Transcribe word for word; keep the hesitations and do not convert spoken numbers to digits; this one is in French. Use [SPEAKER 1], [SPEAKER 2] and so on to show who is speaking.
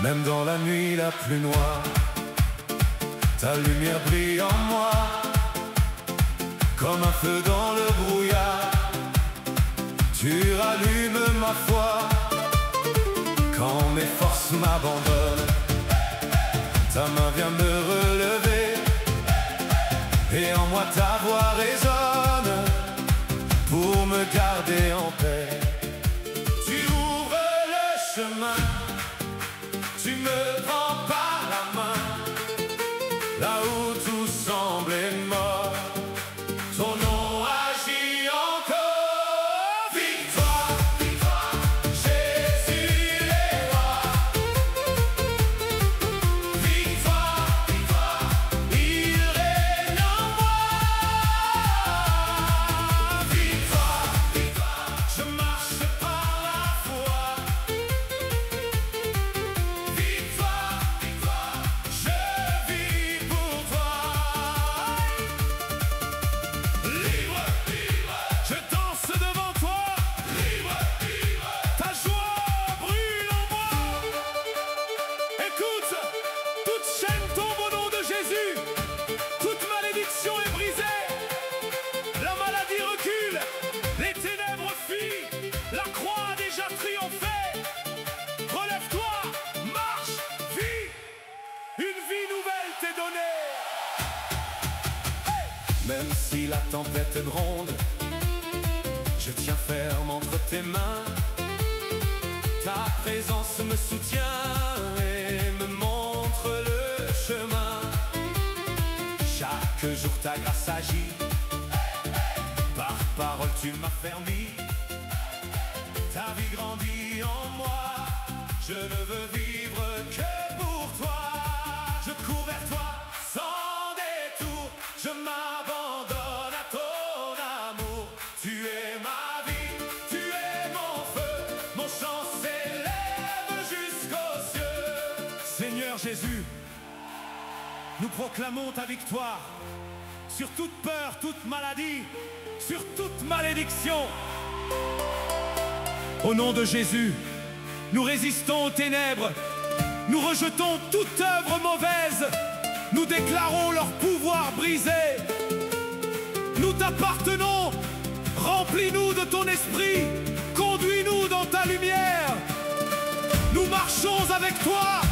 [SPEAKER 1] Même dans la nuit la plus noire, ta lumière brille en moi, comme un feu dans le brouillard. Tu rallumes ma foi, quand mes forces m'abandonnent. Ta main vient me relever, et en moi ta voix résonne, pour me garder en paix. Tu ouvres le chemin, tu me prends par la main, là où tout semblait mort, ton nom agit encore. Victoire, victoire, Jésus est roi. Victoire, victoire, il règne en moi. Victoire, victoire, je marche par la foi. Victoire, victoire, je vis pour toi. Libre, libre, je danse devant toi. Libre, libre, ta joie brûle en moi. Écoute, toute chaîne tombe au nom de Jésus. Toute malédiction est brisée. La maladie recule, les ténèbres fuient. La croix a déjà triomphé. Relève-toi, marche, vis. Une vie nouvelle t'est donnée. Même si la tempête gronde, je tiens ferme entre tes mains. Ta présence me soutient et me montre le chemin. Chaque jour ta grâce agit, par parole tu m'affermis. Ta vie grandit en moi, je ne veux vivre que pour toi. Je cours vers toi sans détour, je m'abandonne à ton amour. Tu es ma vie, tu es mon feu, mon chant s'élève jusqu'aux cieux. Seigneur Jésus, nous proclamons ta victoire sur toute peur, toute maladie, sur toute malédiction. Au nom de Jésus, nous résistons aux ténèbres, nous rejetons toute œuvre mauvaise, nous déclarons leur pouvoir brisé. Nous t'appartenons, remplis-nous de ton esprit, conduis-nous dans ta lumière. Nous marchons avec toi